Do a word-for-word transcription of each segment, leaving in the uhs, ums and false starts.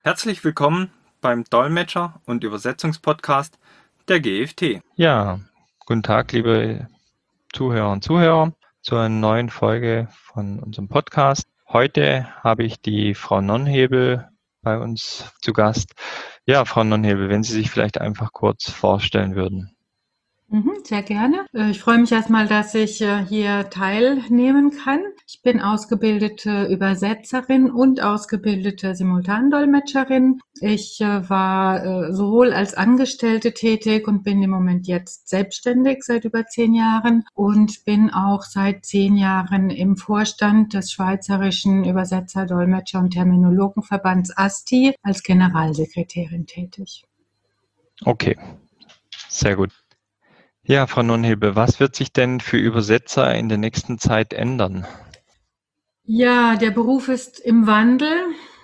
Herzlich willkommen beim Dolmetscher- und Übersetzungspodcast der G F T. Ja, guten Tag, liebe Zuhörer und Zuhörer, zu einer neuen Folge von unserem Podcast. Heute habe ich die Frau Nonnhebel bei uns zu Gast. Ja, Frau Nonnhebel, wenn Sie sich vielleicht einfach kurz vorstellen würden. Mhm, sehr gerne. Äh, Ich freue mich erstmal, dass ich äh, hier teilnehmen kann. Ich bin ausgebildete Übersetzerin und ausgebildete Simultandolmetscherin. Ich äh, war äh, sowohl als Angestellte tätig und bin im Moment jetzt selbstständig seit über zehn Jahren und bin auch seit zehn Jahren im Vorstand des Schweizerischen Übersetzer, Dolmetscher und Terminologenverbands A S T I als Generalsekretärin tätig. Okay, sehr gut. Ja, Frau Nonnhebel, was wird sich denn für Übersetzer in der nächsten Zeit ändern? Ja, der Beruf ist im Wandel.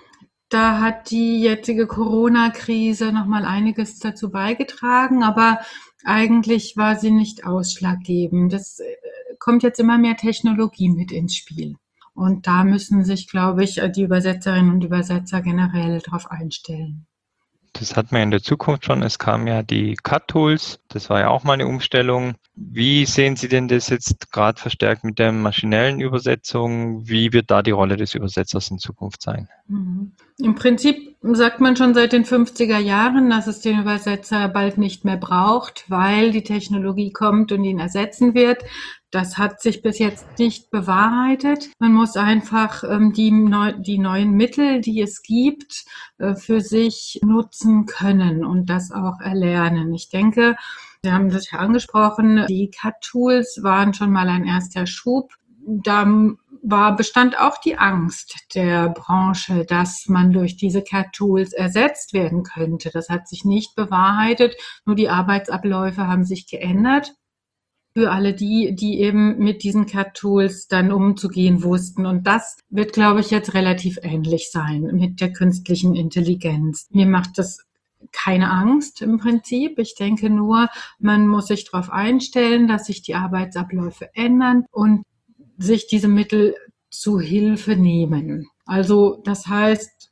Da hat die jetzige Corona-Krise noch mal einiges dazu beigetragen, aber eigentlich war sie nicht ausschlaggebend. Es äh, kommt jetzt immer mehr Technologie mit ins Spiel. Und da müssen sich, glaube ich, die Übersetzerinnen und Übersetzer generell drauf einstellen. Das hatten wir in der Zukunft schon. Es kamen ja die Cut-Tools. Das war ja auch mal eine Umstellung. Wie sehen Sie denn das jetzt gerade verstärkt mit der maschinellen Übersetzung? Wie wird da die Rolle des Übersetzers in Zukunft sein? Mhm. Im Prinzip sagt man schon seit den fünfziger Jahren, dass es den Übersetzer bald nicht mehr braucht, weil die Technologie kommt und ihn ersetzen wird. Das hat sich bis jetzt nicht bewahrheitet. Man muss einfach ähm, die, neu, die neuen Mittel, die es gibt, äh, für sich nutzen können und das auch erlernen. Ich denke, Sie haben das ja angesprochen, die Cut-Tools waren schon mal ein erster Schub. Da war, bestand auch die Angst der Branche, dass man durch diese Cat-Tools ersetzt werden könnte. Das hat sich nicht bewahrheitet, nur die Arbeitsabläufe haben sich geändert für alle die, die eben mit diesen Cat-Tools dann umzugehen wussten. Und das wird, glaube ich, jetzt relativ ähnlich sein mit der künstlichen Intelligenz. Mir macht das keine Angst im Prinzip. Ich denke nur, man muss sich darauf einstellen, dass sich die Arbeitsabläufe ändern und sich diese Mittel zu Hilfe nehmen. Also das heißt,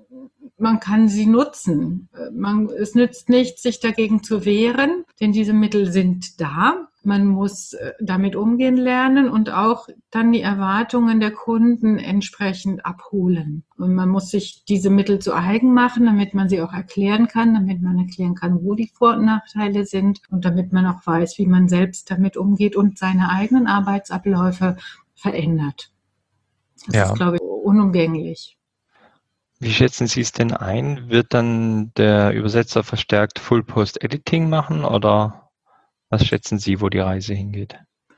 man kann sie nutzen. Man, es nützt nichts, sich dagegen zu wehren, denn diese Mittel sind da. Man muss damit umgehen lernen und auch dann die Erwartungen der Kunden entsprechend abholen. Und man muss sich diese Mittel zu eigen machen, damit man sie auch erklären kann, damit man erklären kann, wo die Vor- und Nachteile sind und damit man auch weiß, wie man selbst damit umgeht und seine eigenen Arbeitsabläufe verändert. Das Ja. ist, glaube ich, unumgänglich. Wie schätzen Sie es denn ein? Wird dann der Übersetzer verstärkt Full Post Editing machen oder was schätzen Sie, wo die Reise hingeht?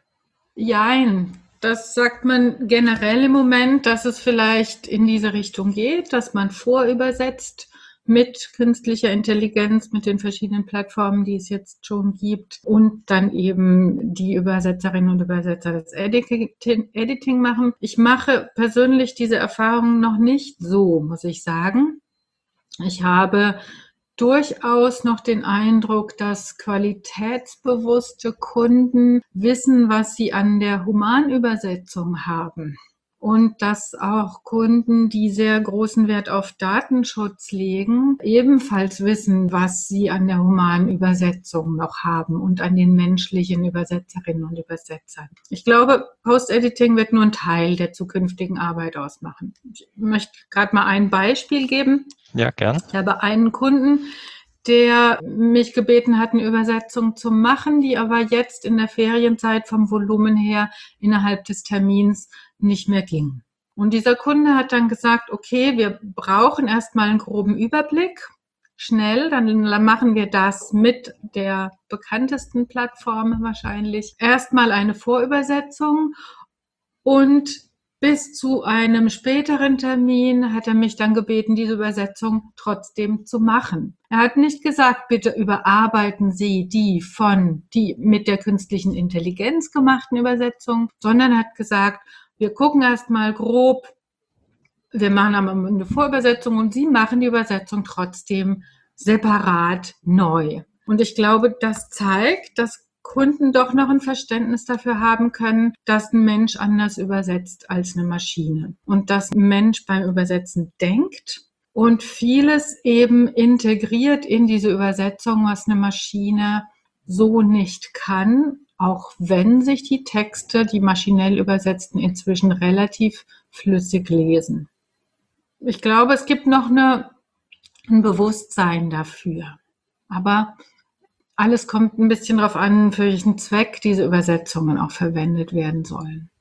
Jein. Das sagt man generell im Moment, dass es vielleicht in diese Richtung geht, dass man vorübersetzt mit künstlicher Intelligenz, mit den verschiedenen Plattformen, die es jetzt schon gibt und dann eben die Übersetzerinnen und Übersetzer das Editing machen. Ich mache persönlich diese Erfahrung noch nicht so, muss ich sagen. Ich habe durchaus noch den Eindruck, dass qualitätsbewusste Kunden wissen, was sie an der Humanübersetzung haben. Und dass auch Kunden, die sehr großen Wert auf Datenschutz legen, ebenfalls wissen, was sie an der humanen Übersetzung noch haben und an den menschlichen Übersetzerinnen und Übersetzern. Ich glaube, Post-Editing wird nur ein Teil der zukünftigen Arbeit ausmachen. Ich möchte gerade mal ein Beispiel geben. Ja, gern. Ich habe einen Kunden, der mich gebeten hat, eine Übersetzung zu machen, die aber jetzt in der Ferienzeit vom Volumen her innerhalb des Termins nicht mehr ging. Und dieser Kunde hat dann gesagt, okay, wir brauchen erstmal einen groben Überblick, schnell, dann machen wir das mit der bekanntesten Plattform wahrscheinlich. Erstmal eine Vorübersetzung und bis zu einem späteren Termin hat er mich dann gebeten, diese Übersetzung trotzdem zu machen. Er hat nicht gesagt, bitte überarbeiten Sie die von, die mit der künstlichen Intelligenz gemachten Übersetzung, sondern hat gesagt, wir gucken erstmal grob, wir machen aber eine Vorübersetzung und Sie machen die Übersetzung trotzdem separat neu. Und ich glaube, das zeigt, dass Kunden doch noch ein Verständnis dafür haben können, dass ein Mensch anders übersetzt als eine Maschine und dass ein Mensch beim Übersetzen denkt und vieles eben integriert in diese Übersetzung, was eine Maschine so nicht kann, auch wenn sich die Texte, die maschinell übersetzten, inzwischen relativ flüssig lesen. Ich glaube, es gibt noch eine, ein Bewusstsein dafür. Aber alles kommt ein bisschen darauf an, für welchen Zweck diese Übersetzungen auch verwendet werden sollen.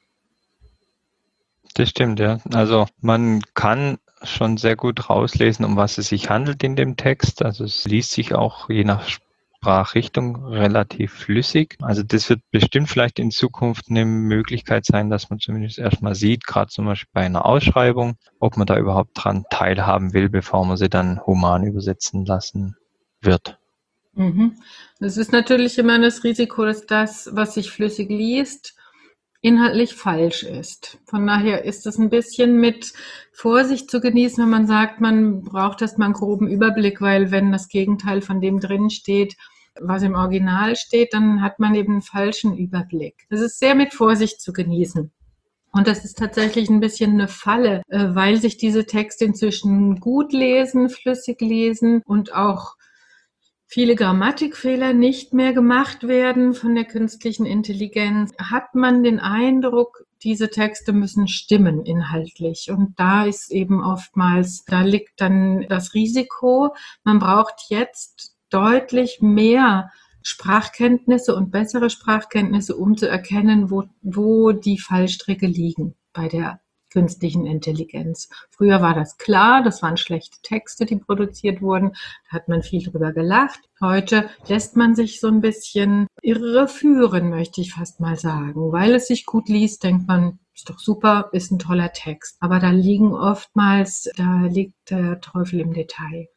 Das stimmt, ja. Also man kann schon sehr gut rauslesen, um was es sich handelt in dem Text. Also es liest sich auch je nach Sprachrichtung relativ flüssig. Also das wird bestimmt vielleicht in Zukunft eine Möglichkeit sein, dass man zumindest erstmal sieht, gerade zum Beispiel bei einer Ausschreibung, ob man da überhaupt dran teilhaben will, bevor man sie dann human übersetzen lassen wird. Mhm. Es ist natürlich immer das Risiko, dass das, was sich flüssig liest, inhaltlich falsch ist. Von daher ist es ein bisschen mit Vorsicht zu genießen, wenn man sagt, man braucht erstmal einen groben Überblick, weil wenn das Gegenteil von dem drin steht, was im Original steht, dann hat man eben einen falschen Überblick. Es ist sehr mit Vorsicht zu genießen. Und das ist tatsächlich ein bisschen eine Falle, weil sich diese Texte inzwischen gut lesen, flüssig lesen und auch viele Grammatikfehler nicht mehr gemacht werden von der künstlichen Intelligenz, hat man den Eindruck, diese Texte müssen stimmen inhaltlich. Und da ist eben oftmals, da liegt dann das Risiko, man braucht jetzt deutlich mehr Sprachkenntnisse und bessere Sprachkenntnisse, um zu erkennen, wo, wo die Fallstricke liegen bei der künstlichen Intelligenz. Früher war das klar, das waren schlechte Texte, die produziert wurden, da hat man viel drüber gelacht. Heute lässt man sich so ein bisschen irreführen, möchte ich fast mal sagen. Weil es sich gut liest, denkt man, ist doch super, ist ein toller Text. Aber da liegen oftmals, da liegt der Teufel im Detail.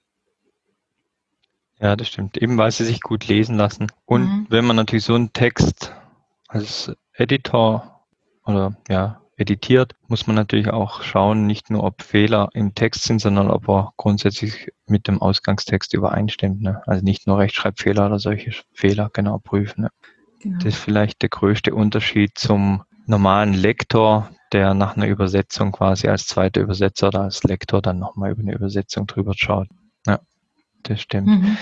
Ja, das stimmt. Eben weil sie sich gut lesen lassen. Und mhm. wenn man natürlich so einen Text als Editor oder ja, editiert, muss man natürlich auch schauen, nicht nur ob Fehler im Text sind, sondern ob er grundsätzlich mit dem Ausgangstext übereinstimmt. Ne? Also nicht nur Rechtschreibfehler oder solche Fehler genau prüfen. Ne? Genau. Das ist vielleicht der größte Unterschied zum normalen Lektor, der nach einer Übersetzung quasi als zweiter Übersetzer oder als Lektor dann nochmal über eine Übersetzung drüber schaut. Ja, das stimmt. Mhm.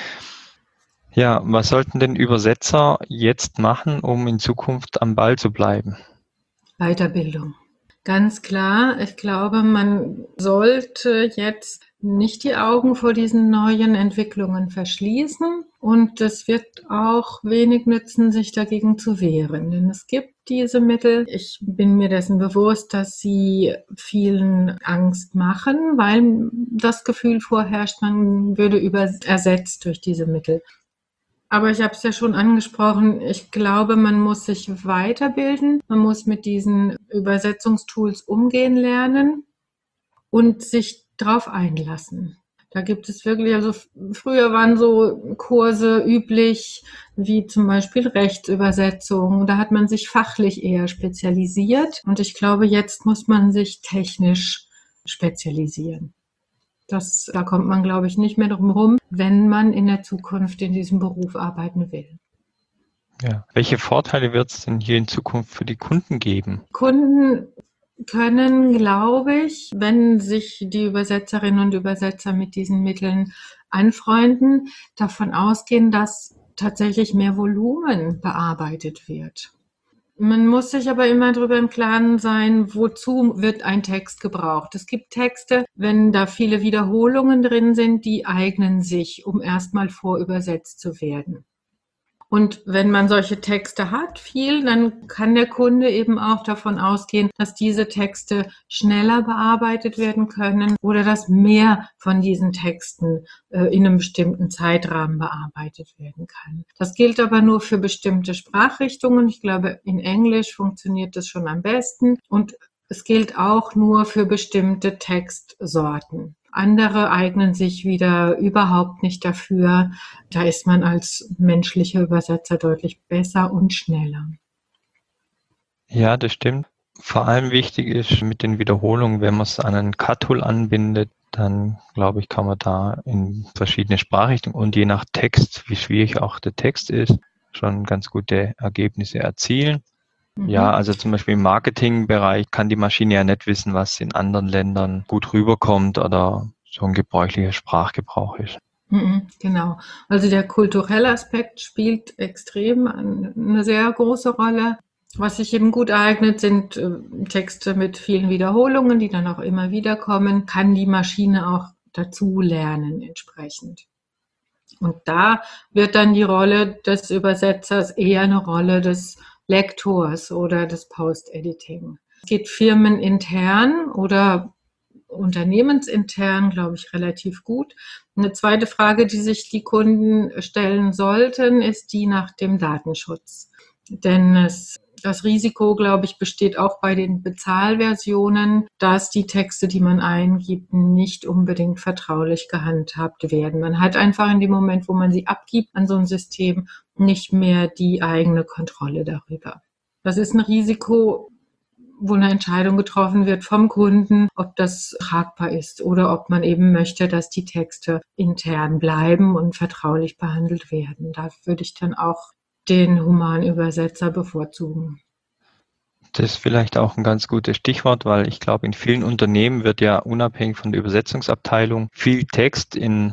Ja, was sollten denn Übersetzer jetzt machen, um in Zukunft am Ball zu bleiben? Weiterbildung. Ganz klar, ich glaube, man sollte jetzt nicht die Augen vor diesen neuen Entwicklungen verschließen und es wird auch wenig nützen, sich dagegen zu wehren, denn es gibt diese Mittel. Ich bin mir dessen bewusst, dass sie vielen Angst machen, weil das Gefühl vorherrscht, man würde über- ersetzt durch diese Mittel. Aber ich habe es ja schon angesprochen, ich glaube, man muss sich weiterbilden, man muss mit diesen Übersetzungstools umgehen lernen und sich drauf einlassen. Da gibt es wirklich, also früher waren so Kurse üblich, wie zum Beispiel Rechtsübersetzung. Da hat man sich fachlich eher spezialisiert und ich glaube, jetzt muss man sich technisch spezialisieren. Das, da kommt man, glaube ich, nicht mehr drum herum, wenn man in der Zukunft in diesem Beruf arbeiten will. Ja. Welche Vorteile wird es denn hier in Zukunft für die Kunden geben? Kunden können, glaube ich, wenn sich die Übersetzerinnen und Übersetzer mit diesen Mitteln anfreunden, davon ausgehen, dass tatsächlich mehr Volumen bearbeitet wird. Man muss sich aber immer darüber im Klaren sein, wozu wird ein Text gebraucht. Es gibt Texte, wenn da viele Wiederholungen drin sind, die eignen sich, um erstmal vorübersetzt zu werden. Und wenn man solche Texte hat, viel, dann kann der Kunde eben auch davon ausgehen, dass diese Texte schneller bearbeitet werden können oder dass mehr von diesen Texten äh, in einem bestimmten Zeitrahmen bearbeitet werden kann. Das gilt aber nur für bestimmte Sprachrichtungen. Ich glaube, in Englisch funktioniert das schon am besten und es gilt auch nur für bestimmte Textsorten. Andere eignen sich wieder überhaupt nicht dafür. Da ist man als menschlicher Übersetzer deutlich besser und schneller. Ja, das stimmt. Vor allem wichtig ist mit den Wiederholungen, wenn man es an einen Cut-Tool anbindet, dann glaube ich, kann man da in verschiedene Sprachrichtungen und je nach Text, wie schwierig auch der Text ist, schon ganz gute Ergebnisse erzielen. Ja, also zum Beispiel im Marketingbereich kann die Maschine ja nicht wissen, was in anderen Ländern gut rüberkommt oder so ein gebräuchlicher Sprachgebrauch ist. Mhm, genau. Also der kulturelle Aspekt spielt extrem eine sehr große Rolle. Was sich eben gut eignet, sind äh, Texte mit vielen Wiederholungen, die dann auch immer wieder kommen, kann die Maschine auch dazu lernen entsprechend. Und da wird dann die Rolle des Übersetzers eher eine Rolle des Lektors oder des Post-Editing. Es geht firmenintern oder unternehmensintern, glaube ich, relativ gut. Eine zweite Frage, die sich die Kunden stellen sollten, ist die nach dem Datenschutz. Denn es, das Risiko, glaube ich, besteht auch bei den Bezahlversionen, dass die Texte, die man eingibt, nicht unbedingt vertraulich gehandhabt werden. Man hat einfach in dem Moment, wo man sie abgibt an so ein System, nicht mehr die eigene Kontrolle darüber. Das ist ein Risiko, wo eine Entscheidung getroffen wird vom Kunden, ob das tragbar ist oder ob man eben möchte, dass die Texte intern bleiben und vertraulich behandelt werden. Da würde ich dann auch den Humanübersetzer bevorzugen. Das ist vielleicht auch ein ganz gutes Stichwort, weil ich glaube, in vielen Unternehmen wird ja unabhängig von der Übersetzungsabteilung viel Text in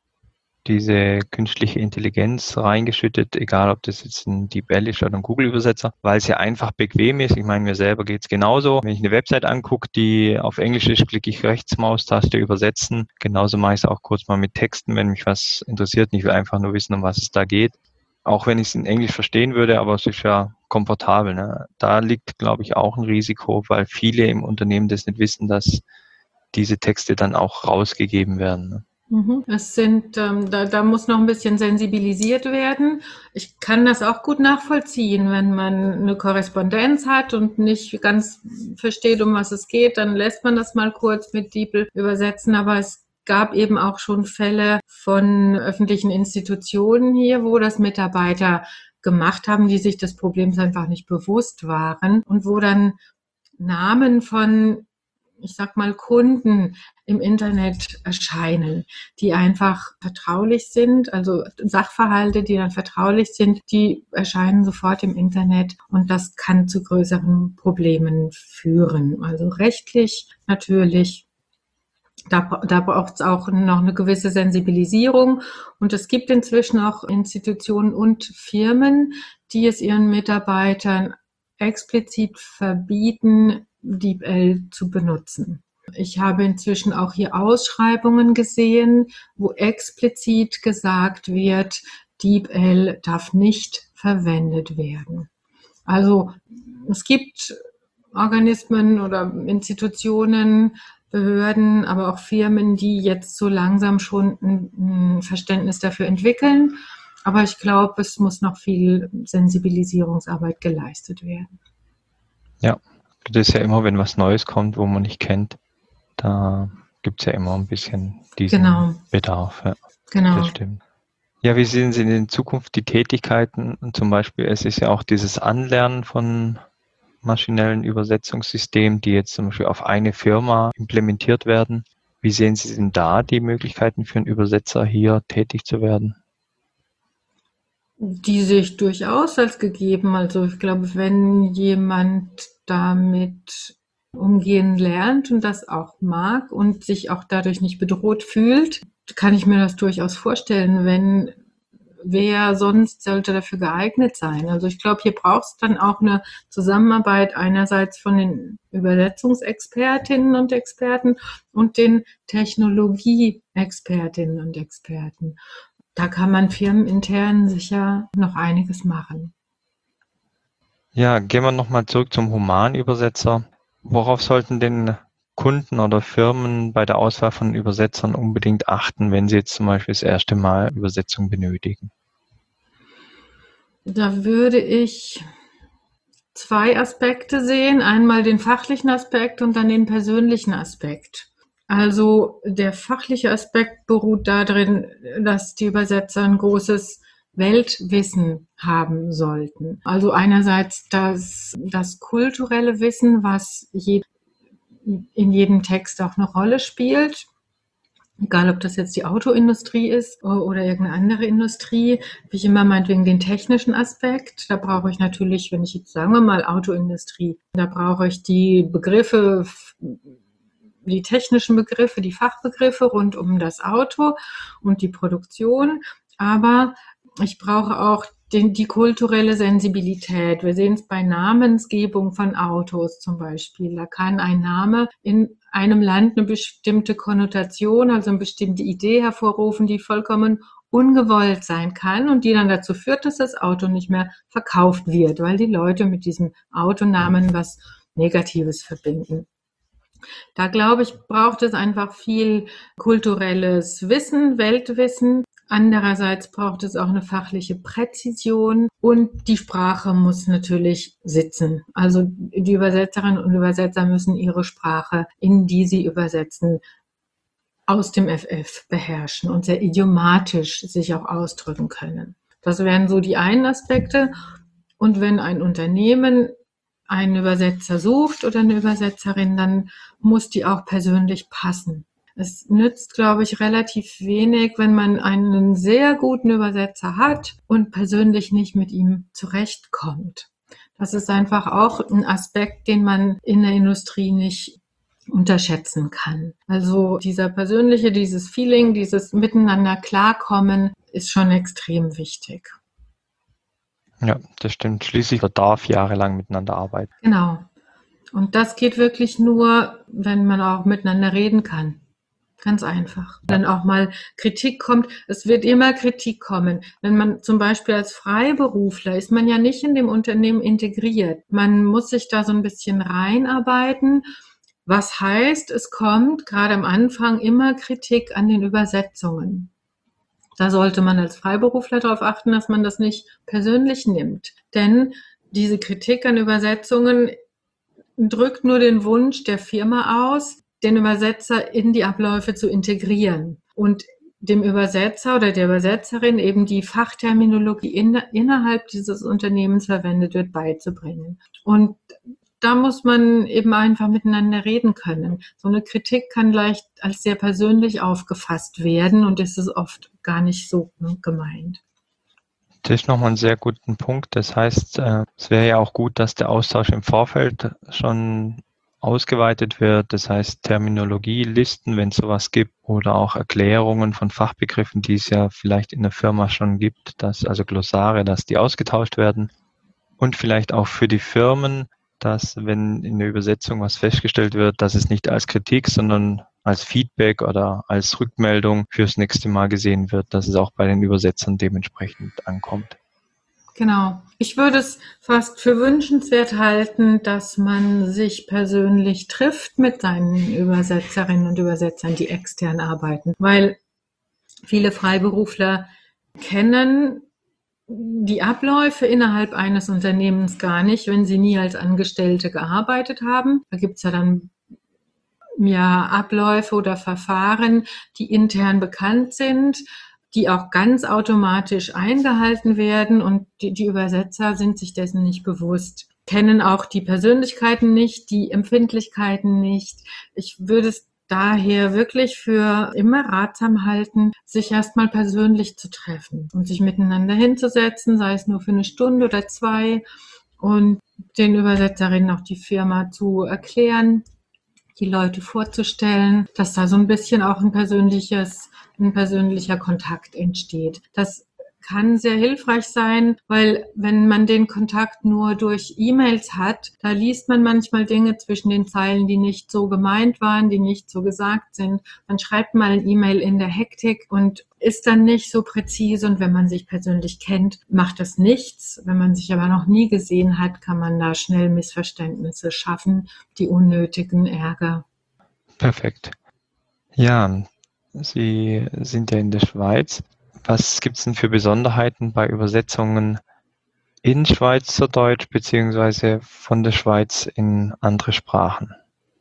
diese künstliche Intelligenz reingeschüttet, egal ob das jetzt ein DeepL ist oder ein Google-Übersetzer, weil es ja einfach bequem ist. Ich meine, mir selber geht es genauso. Wenn ich eine Website angucke, die auf Englisch ist, klicke ich rechts Maustaste übersetzen. Genauso mache ich es auch kurz mal mit Texten, wenn mich was interessiert. Ich will einfach nur wissen, um was es da geht. Auch wenn ich es in Englisch verstehen würde, aber es ist ja komfortabel. Ne? Da liegt, glaube ich, auch ein Risiko, weil viele im Unternehmen das nicht wissen, dass diese Texte dann auch rausgegeben werden. Ne? Es sind, ähm, da, da muss noch ein bisschen sensibilisiert werden. Ich kann das auch gut nachvollziehen, wenn man eine Korrespondenz hat und nicht ganz versteht, um was es geht, dann lässt man das mal kurz mit DeepL übersetzen. Aber es gab eben auch schon Fälle von öffentlichen Institutionen hier, wo das Mitarbeiter gemacht haben, die sich des Problems einfach nicht bewusst waren und wo dann Namen von, ich sag mal, Kunden im Internet erscheinen, die einfach vertraulich sind, also Sachverhalte, die dann vertraulich sind, die erscheinen sofort im Internet und das kann zu größeren Problemen führen. Also rechtlich natürlich, da, da braucht es auch noch eine gewisse Sensibilisierung und es gibt inzwischen auch Institutionen und Firmen, die es ihren Mitarbeitern explizit verbieten, DeepL zu benutzen. Ich habe inzwischen auch hier Ausschreibungen gesehen, wo explizit gesagt wird, DeepL darf nicht verwendet werden. Also es gibt Organismen oder Institutionen, Behörden, aber auch Firmen, die jetzt so langsam schon ein Verständnis dafür entwickeln. Aber ich glaube, es muss noch viel Sensibilisierungsarbeit geleistet werden. Ja, das ist ja immer, wenn was Neues kommt, wo man nicht kennt, da gibt es ja immer ein bisschen diesen Genau. Bedarf. Ja. Genau. Das stimmt. Ja, wie sehen Sie in Zukunft die Tätigkeiten? Zum Beispiel, es ist ja auch dieses Anlernen von maschinellen Übersetzungssystemen, die jetzt zum Beispiel auf eine Firma implementiert werden. Wie sehen Sie denn da die Möglichkeiten für einen Übersetzer hier tätig zu werden? Die sehe ich durchaus als gegeben. Also ich glaube, wenn jemand damit umgehen lernt und das auch mag und sich auch dadurch nicht bedroht fühlt, kann ich mir das durchaus vorstellen, wenn wer sonst sollte dafür geeignet sein. Also ich glaube, hier braucht es dann auch eine Zusammenarbeit einerseits von den Übersetzungsexpertinnen und Experten und den Technologieexpertinnen und Experten. Da kann man firmenintern sicher noch einiges machen. Ja, gehen wir nochmal zurück zum Humanübersetzer. Worauf sollten denn Kunden oder Firmen bei der Auswahl von Übersetzern unbedingt achten, wenn sie jetzt zum Beispiel das erste Mal Übersetzung benötigen? Da würde ich zwei Aspekte sehen. Einmal den fachlichen Aspekt und dann den persönlichen Aspekt. Also der fachliche Aspekt beruht darin, dass die Übersetzer ein großes Weltwissen haben sollten. Also einerseits das, das kulturelle Wissen, was je, in jedem Text auch eine Rolle spielt. Egal, ob das jetzt die Autoindustrie ist oder irgendeine andere Industrie, habe ich immer meinetwegen den technischen Aspekt. Da brauche ich natürlich, wenn ich jetzt sagen wir mal Autoindustrie, da brauche ich die Begriffe die technischen Begriffe, die Fachbegriffe rund um das Auto und die Produktion, aber ich brauche auch den, die kulturelle Sensibilität. Wir sehen es bei Namensgebung von Autos zum Beispiel. Da kann ein Name in einem Land eine bestimmte Konnotation, also eine bestimmte Idee hervorrufen, die vollkommen ungewollt sein kann und die dann dazu führt, dass das Auto nicht mehr verkauft wird, weil die Leute mit diesem Autonamen was Negatives verbinden. Da glaube ich, braucht es einfach viel kulturelles Wissen, Weltwissen. Andererseits braucht es auch eine fachliche Präzision und die Sprache muss natürlich sitzen. Also die Übersetzerinnen und Übersetzer müssen ihre Sprache, in die sie übersetzen, aus dem F F beherrschen und sehr idiomatisch sich auch ausdrücken können. Das wären so die einen Aspekte. Und wenn ein Unternehmen einen Übersetzer sucht oder eine Übersetzerin, dann muss die auch persönlich passen. Es nützt, glaube ich, relativ wenig, wenn man einen sehr guten Übersetzer hat und persönlich nicht mit ihm zurechtkommt. Das ist einfach auch ein Aspekt, den man in der Industrie nicht unterschätzen kann. Also dieser persönliche, dieses Feeling, dieses Miteinander klarkommen ist schon extrem wichtig. Ja, das stimmt. Schließlich darf jahrelang miteinander arbeiten. Genau. Und das geht wirklich nur, wenn man auch miteinander reden kann. Ganz einfach. Wenn auch mal Kritik kommt, es wird immer Kritik kommen. Wenn man zum Beispiel als Freiberufler ist man ja nicht in dem Unternehmen integriert. Man muss sich da so ein bisschen reinarbeiten. Was heißt, es kommt gerade am Anfang immer Kritik an den Übersetzungen. Da sollte man als Freiberufler darauf achten, dass man das nicht persönlich nimmt. Denn diese Kritik an Übersetzungen drückt nur den Wunsch der Firma aus, den Übersetzer in die Abläufe zu integrieren und dem Übersetzer oder der Übersetzerin eben die Fachterminologie in, innerhalb dieses Unternehmens verwendet wird, beizubringen. Und da muss man eben einfach miteinander reden können. So eine Kritik kann leicht als sehr persönlich aufgefasst werden und das ist oft gar nicht so gemeint. Das ist nochmal ein sehr guter Punkt. Das heißt, es wäre ja auch gut, dass der Austausch im Vorfeld schon ausgeweitet wird. Das heißt, Terminologielisten, wenn es sowas gibt, oder auch Erklärungen von Fachbegriffen, die es ja vielleicht in der Firma schon gibt, dass also Glossare, dass die ausgetauscht werden. Und vielleicht auch für die Firmen, dass, wenn in der Übersetzung was festgestellt wird, dass es nicht als Kritik, sondern als Feedback oder als Rückmeldung fürs nächste Mal gesehen wird, dass es auch bei den Übersetzern dementsprechend ankommt. Genau. Ich würde es fast für wünschenswert halten, dass man sich persönlich trifft mit seinen Übersetzerinnen und Übersetzern, die extern arbeiten, weil viele Freiberufler kennen die Abläufe innerhalb eines Unternehmens gar nicht, wenn sie nie als Angestellte gearbeitet haben. Da gibt es ja dann ja Abläufe oder Verfahren, die intern bekannt sind, die auch ganz automatisch eingehalten werden und die, die Übersetzer sind sich dessen nicht bewusst, kennen auch die Persönlichkeiten nicht, die Empfindlichkeiten nicht. Ich würde es daher wirklich für immer ratsam halten, sich erstmal persönlich zu treffen und sich miteinander hinzusetzen, sei es nur für eine Stunde oder zwei, und den Übersetzerinnen auch die Firma zu erklären, die Leute vorzustellen, dass da so ein bisschen auch ein persönliches, ein persönlicher Kontakt entsteht. Das kann sehr hilfreich sein, weil wenn man den Kontakt nur durch E-Mails hat, da liest man manchmal Dinge zwischen den Zeilen, die nicht so gemeint waren, die nicht so gesagt sind. Man schreibt mal ein E-Mail in der Hektik und ist dann nicht so präzise, und wenn man sich persönlich kennt, macht das nichts. Wenn man sich aber noch nie gesehen hat, kann man da schnell Missverständnisse schaffen, die unnötigen Ärger. Perfekt. Ja, Sie sind ja in der Schweiz. Was gibt es denn für Besonderheiten bei Übersetzungen in Schweizerdeutsch beziehungsweise von der Schweiz in andere Sprachen?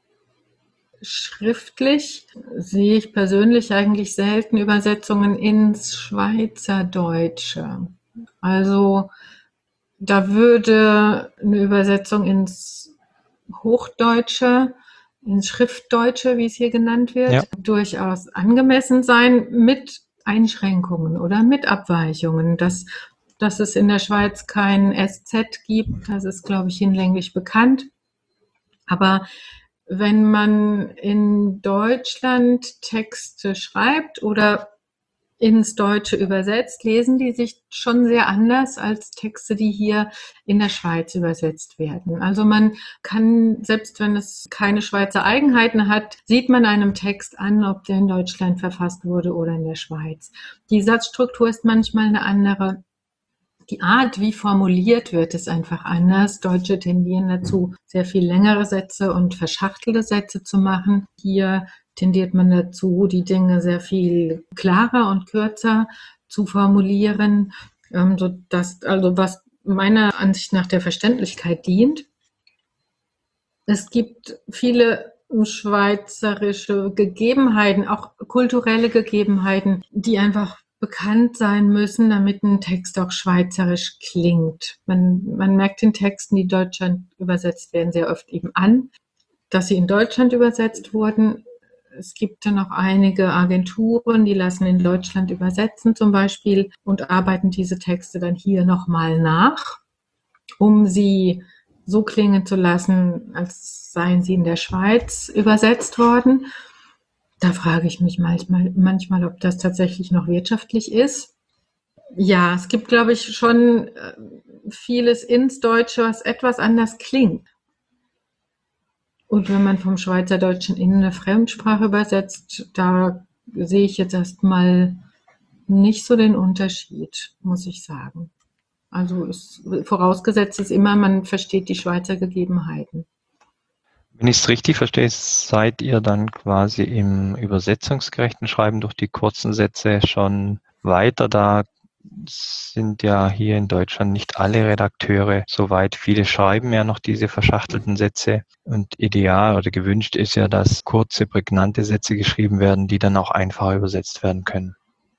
Schriftlich sehe ich persönlich eigentlich selten Übersetzungen ins Schweizerdeutsche. Also da würde eine Übersetzung ins Hochdeutsche, ins Schriftdeutsche, wie es hier genannt wird, ja, durchaus angemessen sein, mit Einschränkungen oder mit Abweichungen. Dass, dass es in der Schweiz kein S Z gibt, das ist, glaube ich, hinlänglich bekannt. Aber wenn man in Deutschland Texte schreibt oder ins Deutsche übersetzt, lesen die sich schon sehr anders als Texte, die hier in der Schweiz übersetzt werden. Also man kann, selbst wenn es keine Schweizer Eigenheiten hat, sieht man einem Text an, ob der in Deutschland verfasst wurde oder in der Schweiz. Die Satzstruktur ist manchmal eine andere. Die Art, wie formuliert wird, ist einfach anders. Deutsche tendieren dazu, sehr viel längere Sätze und verschachtelte Sätze zu machen. Hier tendiert man dazu, die Dinge sehr viel klarer und kürzer zu formulieren, ähm, so dass, also was meiner Ansicht nach der Verständlichkeit dient. Es gibt viele schweizerische Gegebenheiten, auch kulturelle Gegebenheiten, die einfach bekannt sein müssen, damit ein Text auch schweizerisch klingt. Man, man merkt den Texten, die in Deutschland übersetzt werden, sehr oft eben an, dass sie in Deutschland übersetzt wurden. Es gibt dann noch einige Agenturen, die lassen in Deutschland übersetzen zum Beispiel und arbeiten diese Texte dann hier nochmal nach, um sie so klingen zu lassen, als seien sie in der Schweiz übersetzt worden. Da frage ich mich manchmal, manchmal, ob das tatsächlich noch wirtschaftlich ist. Ja, es gibt, glaube ich, schon vieles ins Deutsche, was etwas anders klingt. Und wenn man vom Schweizerdeutschen in eine Fremdsprache übersetzt, da sehe ich jetzt erstmal nicht so den Unterschied, muss ich sagen. Also es, vorausgesetzt ist immer, man versteht die Schweizer Gegebenheiten. Wenn ich es richtig verstehe, seid ihr dann quasi im übersetzungsgerechten Schreiben durch die kurzen Sätze schon weiter. Da sind ja hier in Deutschland nicht alle Redakteure so weit. Viele schreiben ja noch diese verschachtelten Sätze. Und ideal oder gewünscht ist ja, dass kurze, prägnante Sätze geschrieben werden, die dann auch einfach übersetzt werden können.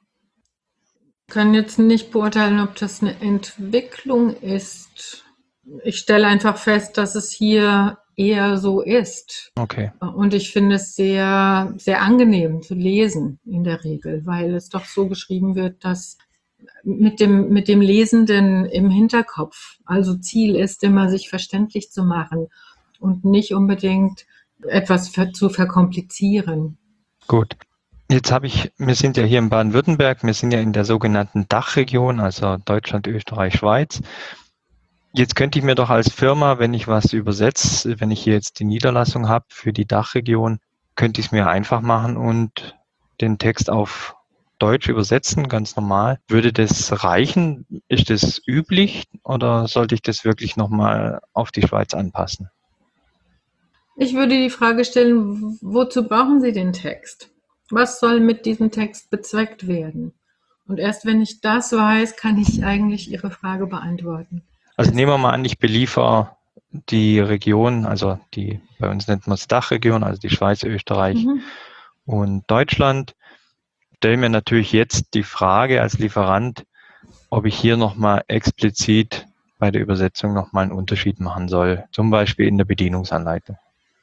Ich kann jetzt nicht beurteilen, ob das eine Entwicklung ist. Ich stelle einfach fest, dass es hier eher so ist. Okay. Und ich finde es sehr, sehr angenehm zu lesen in der Regel, weil es doch so geschrieben wird, dass mit dem, mit dem Lesenden im Hinterkopf, also Ziel ist immer, sich verständlich zu machen und nicht unbedingt etwas ver- zu verkomplizieren. Gut. Jetzt habe ich, wir sind ja hier in Baden-Württemberg, wir sind ja in der sogenannten Dachregion, also Deutschland, Österreich, Schweiz. Jetzt könnte ich mir doch als Firma, wenn ich was übersetze, wenn ich hier jetzt die Niederlassung habe für die Dachregion, könnte ich es mir einfach machen und den Text auf Deutsch übersetzen, ganz normal. Würde das reichen? Ist das üblich oder sollte ich das wirklich nochmal auf die Schweiz anpassen? Ich würde die Frage stellen, wozu brauchen Sie den Text? Was soll mit diesem Text bezweckt werden? Und erst wenn ich das weiß, kann ich eigentlich Ihre Frage beantworten. Also nehmen wir mal an, ich beliefere die Region, also die, bei uns nennt man es Dachregion, also die Schweiz, Österreich Mhm. und Deutschland. Stelle mir natürlich jetzt die Frage als Lieferant, ob ich hier nochmal explizit bei der Übersetzung nochmal einen Unterschied machen soll, zum Beispiel in der Bedienungsanleitung.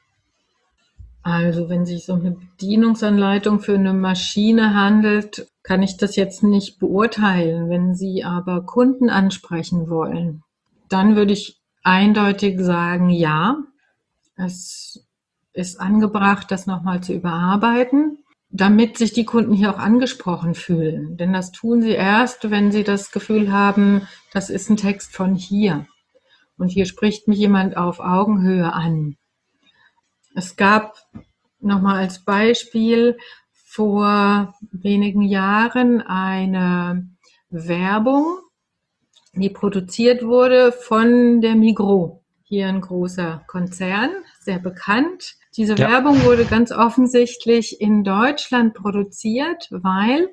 Also wenn sich so eine Bedienungsanleitung für eine Maschine handelt, kann ich das jetzt nicht beurteilen. Wenn Sie aber Kunden ansprechen wollen, dann würde ich eindeutig sagen, ja, es ist angebracht, das nochmal zu überarbeiten, damit sich die Kunden hier auch angesprochen fühlen. Denn das tun sie erst, wenn sie das Gefühl haben, das ist ein Text von hier. Und hier spricht mich jemand auf Augenhöhe an. Es gab nochmal als Beispiel vor wenigen Jahren eine Werbung, die produziert wurde von der Migros. Hier ein großer Konzern, sehr bekannt. Diese Ja. Werbung wurde ganz offensichtlich in Deutschland produziert, weil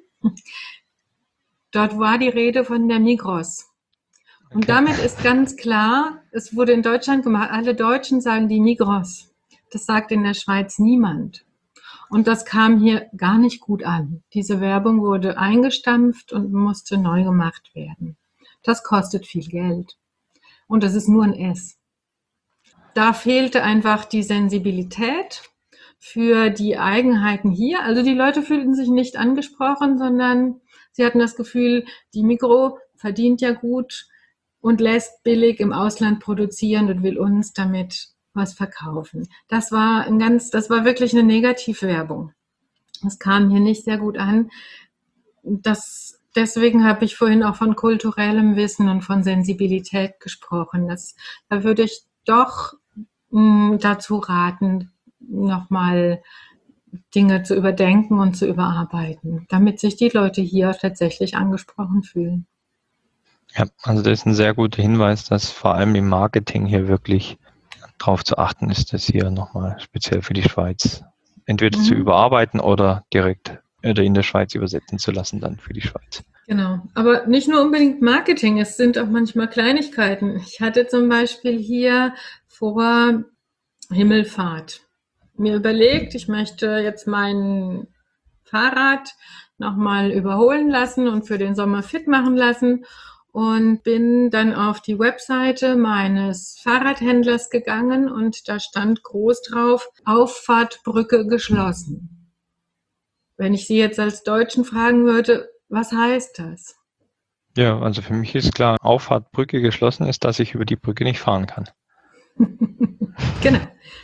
dort war die Rede von der Migros. Und Okay. damit ist ganz klar, es wurde in Deutschland gemacht, alle Deutschen sagen die Migros. Das sagt in der Schweiz niemand. Und das kam hier gar nicht gut an. Diese Werbung wurde eingestampft und musste neu gemacht werden. Das kostet viel Geld. Und das ist nur ein S. Da fehlte einfach die Sensibilität für die Eigenheiten hier. Also die Leute fühlten sich nicht angesprochen, sondern sie hatten das Gefühl, die Migros verdient ja gut und lässt billig im Ausland produzieren und will uns damit was verkaufen. Das war ein ganz, das war wirklich eine Negativwerbung. Das kam hier nicht sehr gut an. Das, deswegen habe ich vorhin auch von kulturellem Wissen und von Sensibilität gesprochen. Das, da würde ich doch mh, dazu raten, nochmal Dinge zu überdenken und zu überarbeiten, damit sich die Leute hier tatsächlich angesprochen fühlen. Ja, also das ist ein sehr guter Hinweis, dass vor allem im Marketing hier wirklich darauf zu achten ist, das hier nochmal speziell für die Schweiz entweder mhm. zu überarbeiten oder direkt oder in der Schweiz übersetzen zu lassen, dann für die Schweiz. Genau, aber nicht nur unbedingt Marketing, es sind auch manchmal Kleinigkeiten. Ich hatte zum Beispiel hier vor Himmelfahrt mir überlegt, ich möchte jetzt mein Fahrrad nochmal überholen lassen und für den Sommer fit machen lassen und bin dann auf die Webseite meines Fahrradhändlers gegangen und da stand groß drauf, Auffahrtbrücke geschlossen. Wenn ich Sie jetzt als Deutschen fragen würde, was heißt das? Ja, also für mich ist klar, Auffahrtbrücke geschlossen ist, dass ich über die Brücke nicht fahren kann. Genau.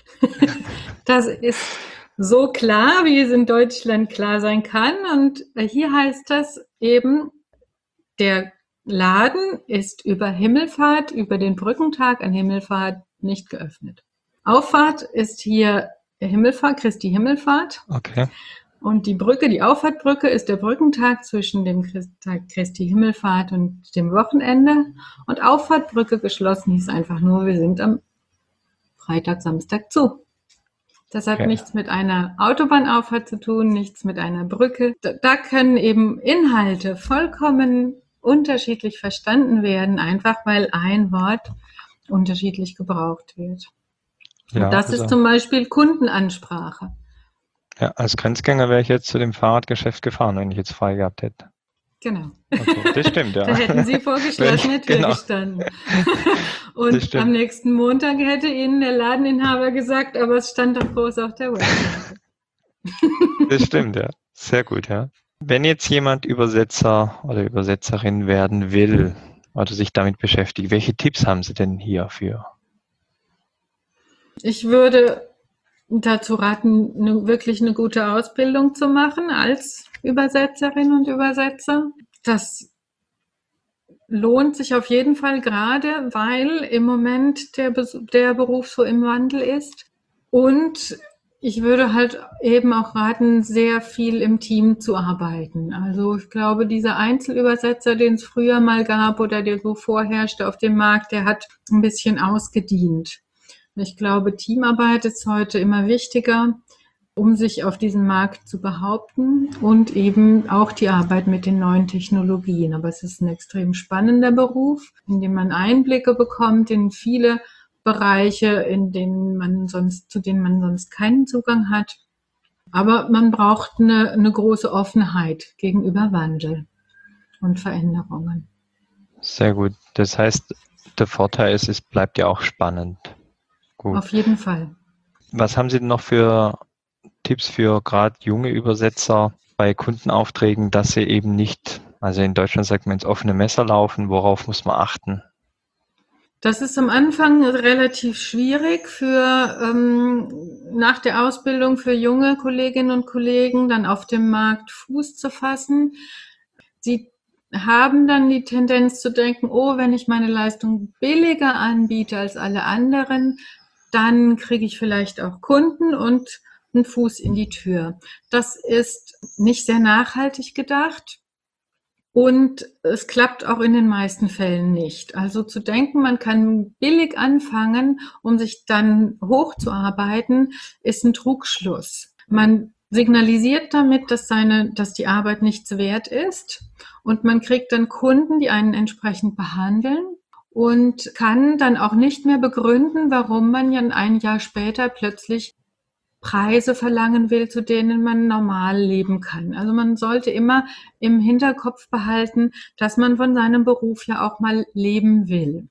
Das ist so klar, wie es in Deutschland klar sein kann. Und hier heißt das eben, der Laden ist über Himmelfahrt, über den Brückentag an Himmelfahrt nicht geöffnet. Auffahrt ist hier Himmelfahrt, Christi Himmelfahrt. Okay. Und die Brücke, die Auffahrtbrücke, ist der Brückentag zwischen dem Tag Christi Himmelfahrt und dem Wochenende. Und Auffahrtbrücke geschlossen hieß einfach nur, wir sind am Freitag, Samstag zu. Das hat okay. nichts mit einer Autobahnauffahrt zu tun, nichts mit einer Brücke. Da, da können eben Inhalte vollkommen unterschiedlich verstanden werden, einfach weil ein Wort unterschiedlich gebraucht wird. Ja, und das also, ist zum Beispiel Kundenansprache. Ja, als Grenzgänger wäre ich jetzt zu dem Fahrradgeschäft gefahren, wenn ich jetzt frei gehabt hätte. Genau. Okay, das stimmt, ja. Da hätten Sie vor geschlossener Tür genau. gestanden. Und am nächsten Montag hätte Ihnen der Ladeninhaber gesagt, aber es stand doch groß auf der Webseite. Das stimmt, ja. Sehr gut, ja. Wenn jetzt jemand Übersetzer oder Übersetzerin werden will oder sich damit beschäftigt, welche Tipps haben Sie denn hierfür? Ich würde dazu raten, eine, wirklich eine gute Ausbildung zu machen als Übersetzerin und Übersetzer. Das lohnt sich auf jeden Fall gerade, weil im Moment der, der Beruf so im Wandel ist. Und ich würde halt eben auch raten, sehr viel im Team zu arbeiten. Also ich glaube, dieser Einzelübersetzer, den es früher mal gab oder der so vorherrschte auf dem Markt, der hat ein bisschen ausgedient. Ich glaube, Teamarbeit ist heute immer wichtiger, um sich auf diesem Markt zu behaupten und eben auch die Arbeit mit den neuen Technologien. Aber es ist ein extrem spannender Beruf, in dem man Einblicke bekommt in viele Bereiche, in denen man sonst, zu denen man sonst keinen Zugang hat. Aber man braucht eine, eine große Offenheit gegenüber Wandel und Veränderungen. Sehr gut. Das heißt, der Vorteil ist, es bleibt ja auch spannend. Gut. Auf jeden Fall. Was haben Sie denn noch für Tipps für gerade junge Übersetzer bei Kundenaufträgen, dass sie eben nicht, also in Deutschland sagt man ins offene Messer laufen, worauf muss man achten? Das ist am Anfang relativ schwierig für ähm, nach der Ausbildung für junge Kolleginnen und Kollegen dann auf dem Markt Fuß zu fassen. Sie haben dann die Tendenz zu denken, oh, wenn ich meine Leistung billiger anbiete als alle anderen, dann kriege ich vielleicht auch Kunden und einen Fuß in die Tür. Das ist nicht sehr nachhaltig gedacht und es klappt auch in den meisten Fällen nicht. Also zu denken, man kann billig anfangen, um sich dann hochzuarbeiten, ist ein Trugschluss. Man signalisiert damit, dass seine, dass die Arbeit nichts wert ist und man kriegt dann Kunden, die einen entsprechend behandeln und kann dann auch nicht mehr begründen, warum man ja ein Jahr später plötzlich Preise verlangen will, zu denen man normal leben kann. Also man sollte immer im Hinterkopf behalten, dass man von seinem Beruf ja auch mal leben will.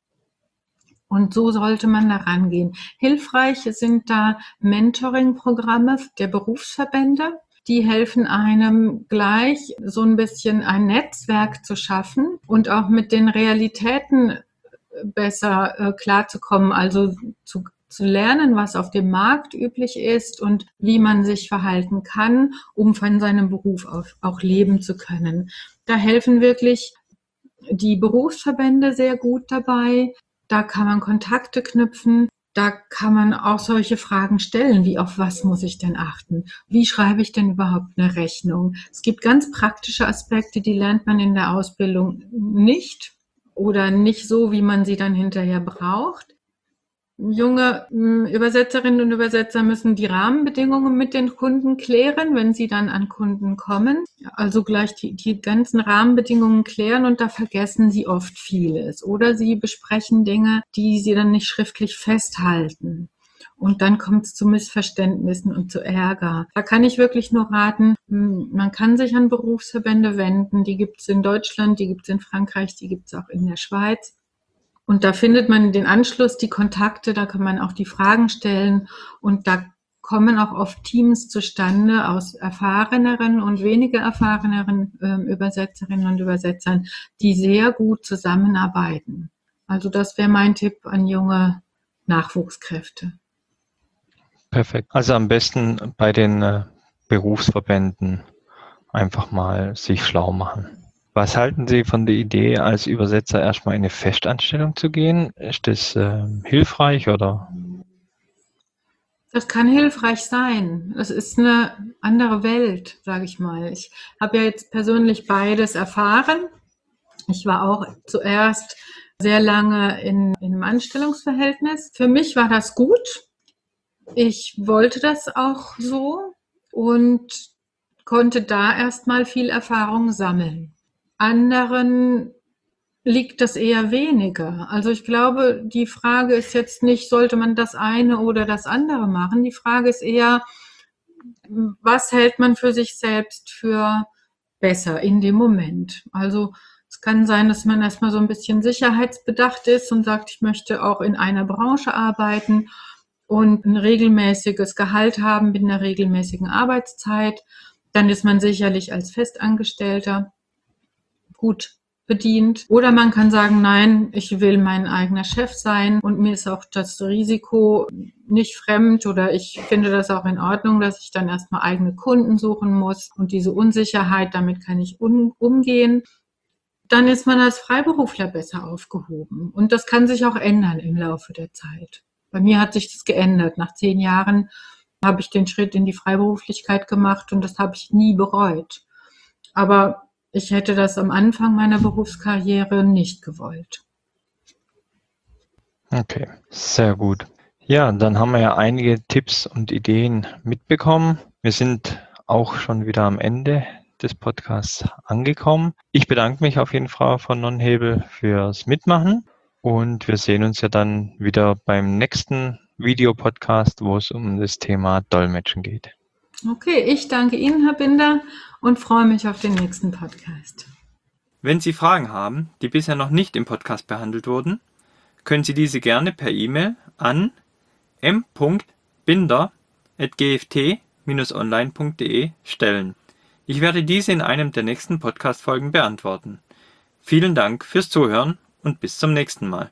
Und so sollte man da rangehen. Hilfreich sind da Mentoring-Programme der Berufsverbände. Die helfen einem gleich so ein bisschen ein Netzwerk zu schaffen und auch mit den Realitäten besser äh, klarzukommen, also zu zu lernen, was auf dem Markt üblich ist und wie man sich verhalten kann, um von seinem Beruf auch leben zu können. Da helfen wirklich die Berufsverbände sehr gut dabei. Da kann man Kontakte knüpfen. Da kann man auch solche Fragen stellen, wie auf was muss ich denn achten? Wie schreibe ich denn überhaupt eine Rechnung? Es gibt ganz praktische Aspekte, die lernt man in der Ausbildung nicht oder nicht so, wie man sie dann hinterher braucht. Junge Übersetzerinnen und Übersetzer müssen die Rahmenbedingungen mit den Kunden klären, wenn sie dann an Kunden kommen. Also gleich die, die ganzen Rahmenbedingungen klären und da vergessen sie oft vieles. Oder sie besprechen Dinge, die sie dann nicht schriftlich festhalten. Und dann kommt es zu Missverständnissen und zu Ärger. Da kann ich wirklich nur raten, man kann sich an Berufsverbände wenden. Die gibt es in Deutschland, die gibt es in Frankreich, die gibt es auch in der Schweiz. Und da findet man den Anschluss, die Kontakte, da kann man auch die Fragen stellen und da kommen auch oft Teams zustande aus erfahreneren und weniger erfahreneren äh, Übersetzerinnen und Übersetzern, die sehr gut zusammenarbeiten. Also das wäre mein Tipp an junge Nachwuchskräfte. Perfekt. Also am besten bei den äh, Berufsverbänden einfach mal sich schlau machen. Was halten Sie von der Idee, als Übersetzer erstmal in eine Festanstellung zu gehen? Ist das äh, hilfreich oder? Das kann hilfreich sein. Es ist eine andere Welt, sage ich mal. Ich habe ja jetzt persönlich beides erfahren. Ich war auch zuerst sehr lange in, in einem Anstellungsverhältnis. Für mich war das gut. Ich wollte das auch so und konnte da erstmal viel Erfahrung sammeln. Anderen liegt das eher weniger. Also ich glaube, die Frage ist jetzt nicht, sollte man das eine oder das andere machen? Die Frage ist eher, was hält man für sich selbst für besser in dem Moment? Also es kann sein, dass man erstmal so ein bisschen sicherheitsbedacht ist und sagt, ich möchte auch in einer Branche arbeiten und ein regelmäßiges Gehalt haben mit einer regelmäßigen Arbeitszeit. Dann ist man sicherlich als Festangestellter gut bedient. Oder man kann sagen, nein, ich will mein eigener Chef sein und mir ist auch das Risiko nicht fremd oder ich finde das auch in Ordnung, dass ich dann erstmal eigene Kunden suchen muss und diese Unsicherheit, damit kann ich un- umgehen. Dann ist man als Freiberufler besser aufgehoben und das kann sich auch ändern im Laufe der Zeit. Bei mir hat sich das geändert. Nach zehn Jahren habe ich den Schritt in die Freiberuflichkeit gemacht und das habe ich nie bereut. Aber ich hätte das am Anfang meiner Berufskarriere nicht gewollt. Okay, sehr gut. Ja, dann haben wir ja einige Tipps und Ideen mitbekommen. Wir sind auch schon wieder am Ende des Podcasts angekommen. Ich bedanke mich auf jeden Fall von Nonhebel fürs Mitmachen und wir sehen uns ja dann wieder beim nächsten Videopodcast, wo es um das Thema Dolmetschen geht. Okay, ich danke Ihnen, Herr Binder, und freue mich auf den nächsten Podcast. Wenn Sie Fragen haben, die bisher noch nicht im Podcast behandelt wurden, können Sie diese gerne per E-Mail an m punkt binder at g f t dash online punkt d e stellen. Ich werde diese in einem der nächsten Podcast-Folgen beantworten. Vielen Dank fürs Zuhören und bis zum nächsten Mal.